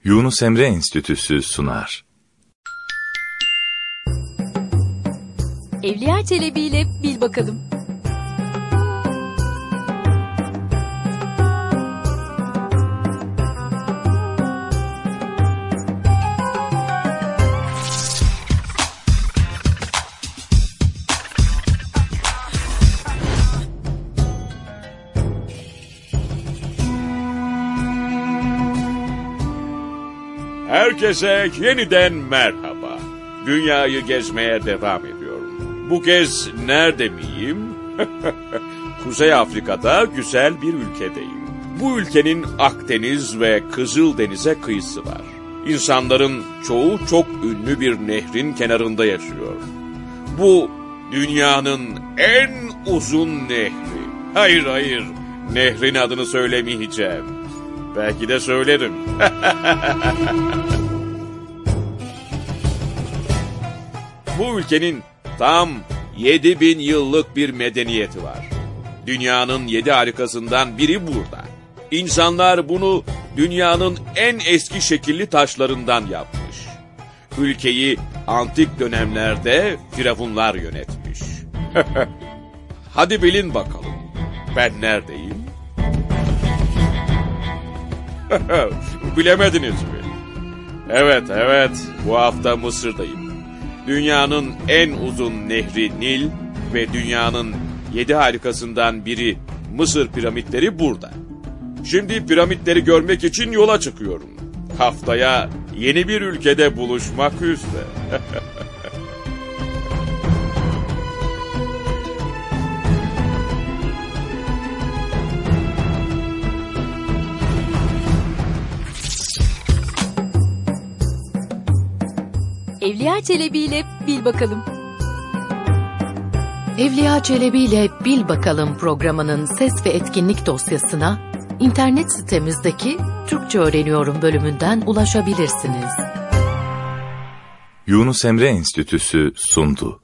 Yunus Emre Enstitüsü sunar. Evliya Çelebi ile Bil Bakalım. Herkese yeniden merhaba. Dünyayı gezmeye devam ediyorum. Bu kez nerede miyim? Kuzey Afrika'da güzel bir ülkedeyim. Bu ülkenin Akdeniz ve Kızıldeniz'e kıyısı var. İnsanların çoğu çok ünlü bir nehrin kenarında yaşıyor. Bu dünyanın en uzun nehri. Hayır, nehrin adını söylemeyeceğim. Belki de söylerim. Bu ülkenin tam 7000 yıllık bir medeniyeti var. Dünyanın 7 harikasından biri burada. İnsanlar bunu dünyanın en eski şekilli taşlarından yapmış. Ülkeyi antik dönemlerde firavunlar yönetmiş. Hadi bilin bakalım, ben neredeyim? Bilemediniz mi? Evet, bu hafta Mısır'dayım. Dünyanın en uzun nehri Nil ve dünyanın 7 harikasından biri Mısır piramitleri burada. Şimdi piramitleri görmek için yola çıkıyorum. Haftaya yeni bir ülkede buluşmak üzere. Evliya Çelebi ile Bil Bakalım. Evliya Çelebi ile Bil Bakalım programının ses ve etkinlik dosyasına internet sitemizdeki Türkçe Öğreniyorum bölümünden ulaşabilirsiniz. Yunus Emre Enstitüsü sundu.